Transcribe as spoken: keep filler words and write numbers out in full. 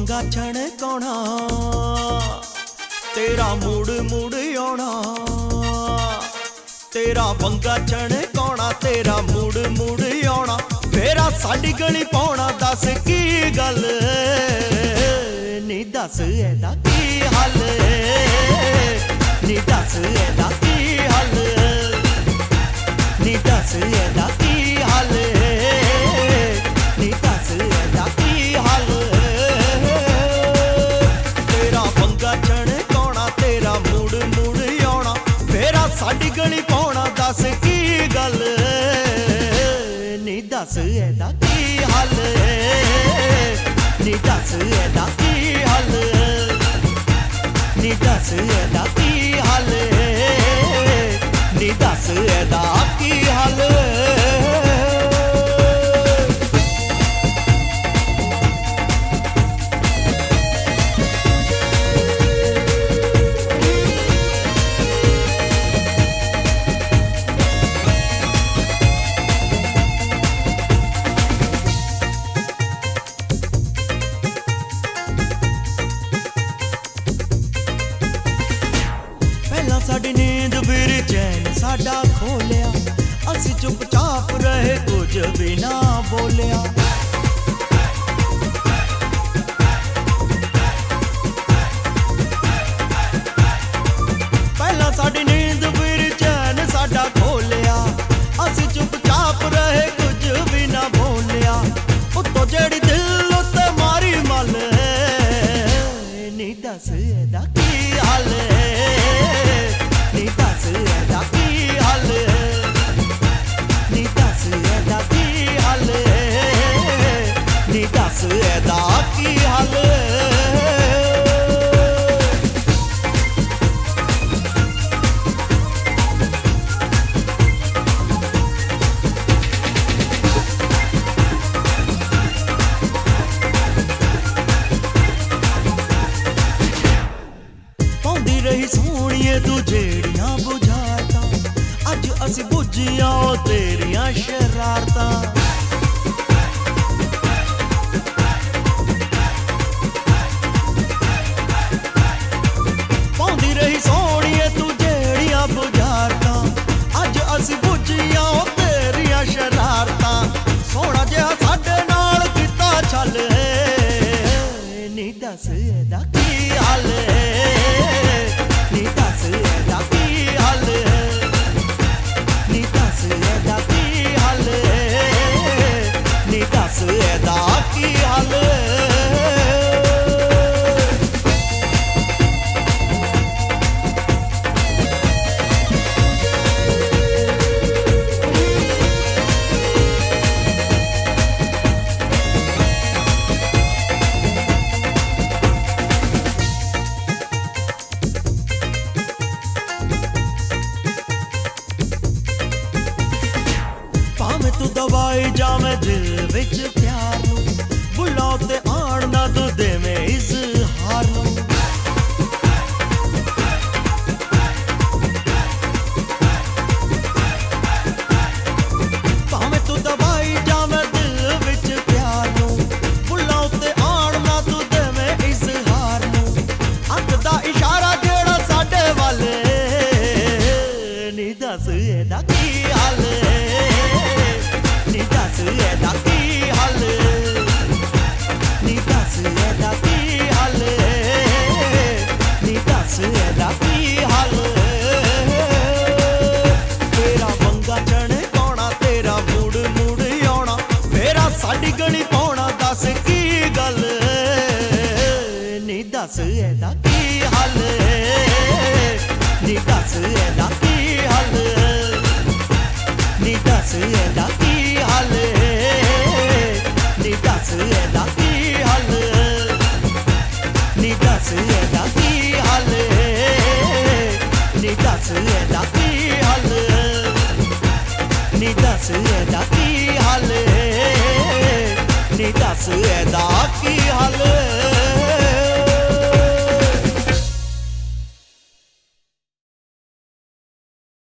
वंगा छणकाउणा तेरा मुड़ मुड़ आउणा तेरा वंगा छणकाउणा तेरा मुड़ मुड़ आउणा फेरा साडी गली पाउणा दस की गल नी दस एदा की हल नी दस एदा की हल नी दस एदा की हल नी दस एदा की हल तेरा वंगा छणकाउणा तेरा मुड़ मुड़ आउणा फेरा साडी गली पाउणा दस की गल नी दस एदा की हल नी दस एदा की हल नी दस एदा की हल नी दस एदा की हल साडी नींद फिर चैन साडा खोलिया असी चुपचाप रहे कुछ भी ना बोलिया पहला साडी नींद फिर चैन साडा खोलिया असी चुपचाप रहे कुछ भी ना बोलिया उत्तों जेड़ी दिल उत्ते मारी मल नी दस एदा की हल नी दस एदा की हल नी दस एदा की हल नी दस एदा की हल पाउंदी रही सोहणीए तू जेड़ियां बुझारतां अज असी बुझियां ओ तेरियां शरारतां पाउंदी रही सोहणीए तू जेड़ियां बुझारतां अज असी बुझियां ओ तेरियां शरारतां सोहणा जिहा साडे नाल कीता छल नी दस एदा की हल नी दस एदा की हल नी दस एदा की हल नी दस एदा की हल तू दवाई जावे दिल विच प्यार नू बुलाओ ते आण ना तू देवें इज़हार नू भावें तू दवाई जावे दिल विच प्यार नू बुलाओ ते आण ना तू देवें इज़हार नू अख दा इशारा जेड़ा साडे वल नी दस एदा की हल नी दस एदा की हल नी दस एदा की हल नी दस एदा की हल तेरा वंगा छणकाउणा तेरा मुड़ मुड़ आउणा फेरा साडी गली पाउणा दस की गल नी दस एदा की हल नी दस एदा की हल नी दस एदा की हल नी दस एदा की हल नी दस एदा की हल नी दस एदा की हल नी दस एदा की हल नी दस एदा की हल